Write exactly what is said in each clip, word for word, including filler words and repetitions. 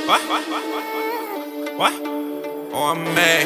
What? What? Oh, man.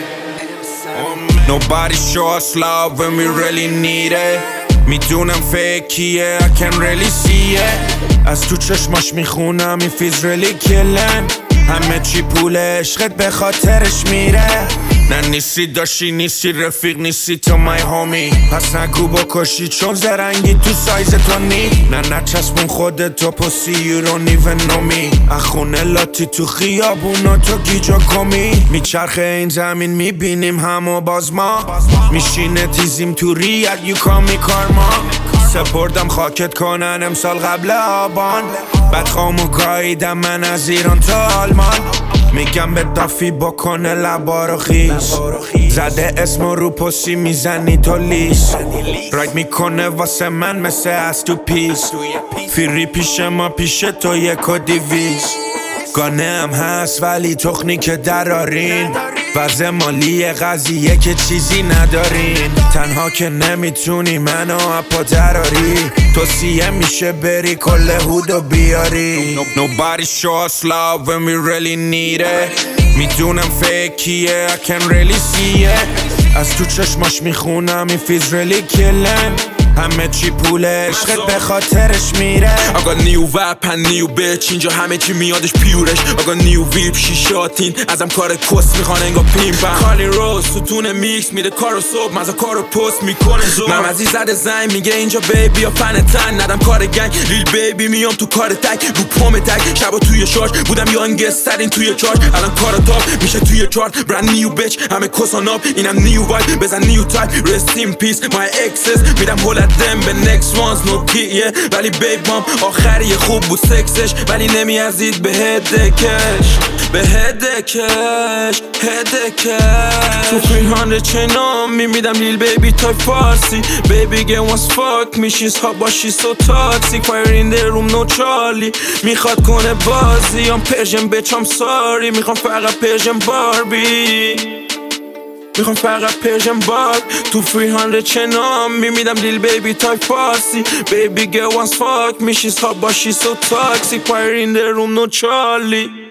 Oh, man. Nobody show us love when we really need it. میدونم فیکیه I can really see it. از تو چشماش میخونم این feels really killing. همه چی پول عشقت به خاطرش میره. نه نیستی داشتی نیستی رفیق نیستی تو my homie. پس نگو بکشی چون زرنگی تو سایز تو نی. نه نچسبون خودت تو پسی you don't even know me. اخونه لاتی تو خیابونا تو گیجا کمی. میچرخه این زمین میبینیم همو باز ما. میشینه تیزیم تو ریاد you call me karma. سپردم خاکت کنن امسال قبل آبان. بدخوامو گاییدم من از ایران تا آلمان. میگم به دافی بکنه لبارو خیز. زده اسم رو پسی میزنی تو لیست. رایت میکنه واسه من مثل از تو پیس. فیری پیش ما پیش تو یک و دیویز. گانه هم هست ولی تخنی که درارین. وضع مالی قضیه که چیزی ندارین. تنها که نمیتونی منو اپا دراری. توصیه میشه بری کل هودو بیاری. Nobody show us love when we really need it. میدونم فیکیه I can really see it. از تو چشماش میخونم این feels really killing. همه چی پول عشقت به خاطرش میره. I got new vibe and new bitch. اینجا همه چی میادش پیورش. I got new whip شیشاتین. ازم کار کس میخوان انگار پیمپم. کالی روز ستون میکس میده کارو صبح. مزا کارو پست میکنه زور. ممزی زده زنگ میگه اینجا بیبی یا فن تن. ندم کار گنگ لیل بیبی میام تو کار تک. رو پام تک شبا توی شارژ بودم یانگسترین توی چارج. الان کار تاپ میشه توی چارت. برند نیو بیچ همه کساناب. اینم نیو وایب بزن نیو تایپ. رست این پیس my exes. میدم هولت دم به next ones نوکیه. ولی بیب مام آخری خوب بود سکسش. ولی نمیارزید به هدکش. به هدکش هدکش. تو فیل چنام میمیدم لیل بیبی تای فارسی. بیبی گه وانس فاک میشیز ها باشی سو تاکسیک. فایر این در روم نو چارلی. میخواد کنه بازی هم پرژن بچام ساری. میخوام فقط پرژن باربی. میخوام فقط پرژن بار. تو فری هاندرد چنام میمیدم لیل بیبی تای فارسی. بیبی گه وانس فاک میشیز ها باشی سو تاکسیک. فایر این در روم نو چارلی.